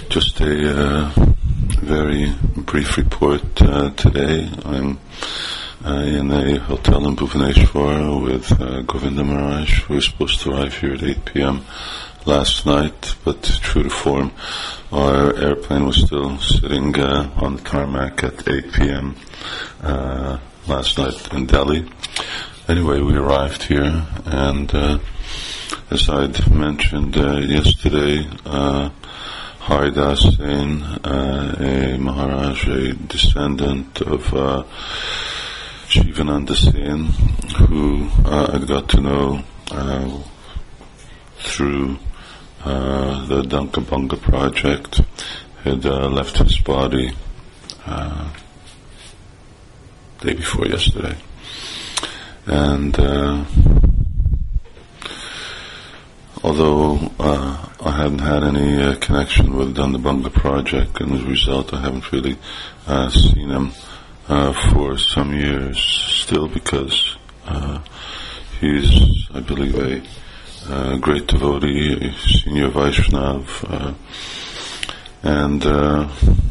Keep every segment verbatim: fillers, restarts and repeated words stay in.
Just a uh, very brief report uh, today. I'm uh, in a hotel in Bhubaneswar with uh, Govinda Maharaj, who was supposed to arrive here at eight p.m. last night, but true to form, our airplane was still sitting uh, on the tarmac at eight p.m. Uh, last night in Delhi. Anyway, we arrived here, and uh, as I'd mentioned uh, yesterday, uh, Haridas Sen, uh, a Maharaj, a descendant of uh, Shivananda Sen, who uh, I'd got to know uh, through uh, the Dankabanga project, had uh, left his body uh, day before yesterday. And uh, although uh, I hadn't had any uh, connection with Dankabanga project, and as a result I haven't really uh, seen him uh, for some years still, because uh, he's, I believe, a uh, great devotee, a senior Vaishnav, uh, and uh,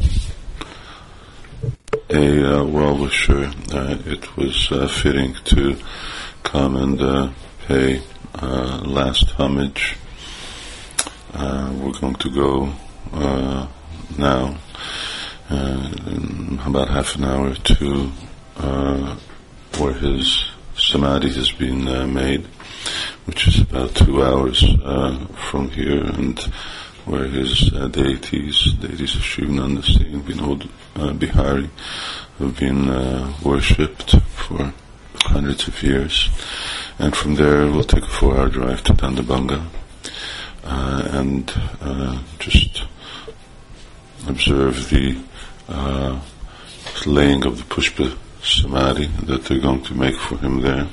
a uh, well-wisher. Uh, it was uh, fitting to come and uh, pay uh, last homage. Uh, we're going to go uh, now, uh, in about half an hour, to uh, where his samadhi has been uh, made, which is about two hours uh, from here, and where his uh, deities, deities of Shivananda Sen, Vinod uh, Bihari, have been uh, worshipped for hundreds of years. And from there we'll take a four-hour drive to Dankabanga uh, and uh, just observe the uh, laying of the Pushpa Samadhi that they're going to make for him there.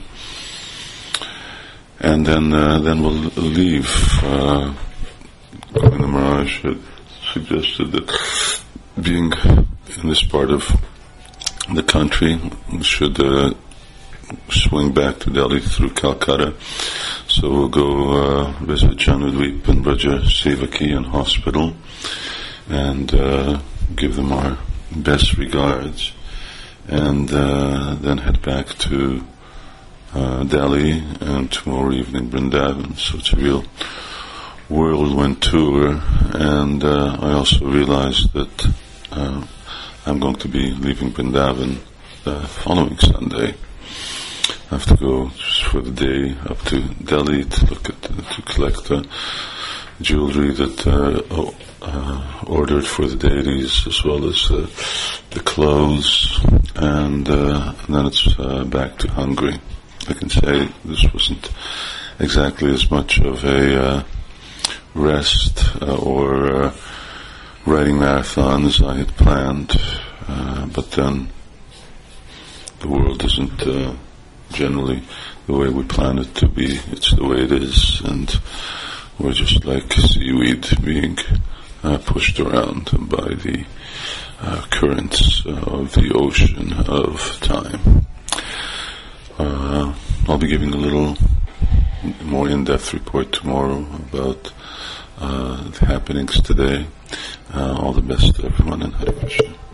And then uh, then we'll leave. Uh, Govinda Maharaj had suggested that being in this part of the country, we should uh, swing back to Delhi through Calcutta. So we'll go uh, visit Janudweep and Braja Sevakiyan Hospital and uh, give them our best regards, and uh, then head back to uh, Delhi, and tomorrow evening Vrindavan. So it's a real whirlwind tour. And uh, I also realized that uh, I'm going to be leaving Vrindavan the following Sunday. I have to go just for the day up to Delhi to look at the, to collect the jewelry that uh, uh, ordered for the deities, as well as uh, the clothes, and, uh, and then it's uh, back to Hungary. I can say this wasn't exactly as much of a uh, rest uh, or uh, writing marathon as I had planned, uh, but then the world isn't uh, generally the way we plan it to be. It's the way it is, and we're just like seaweed being uh, pushed around by the uh, currents of the ocean of time. Uh, I'll be giving a little more in-depth report tomorrow about uh, the happenings today. Uh, all the best to everyone, and Hare Krishna.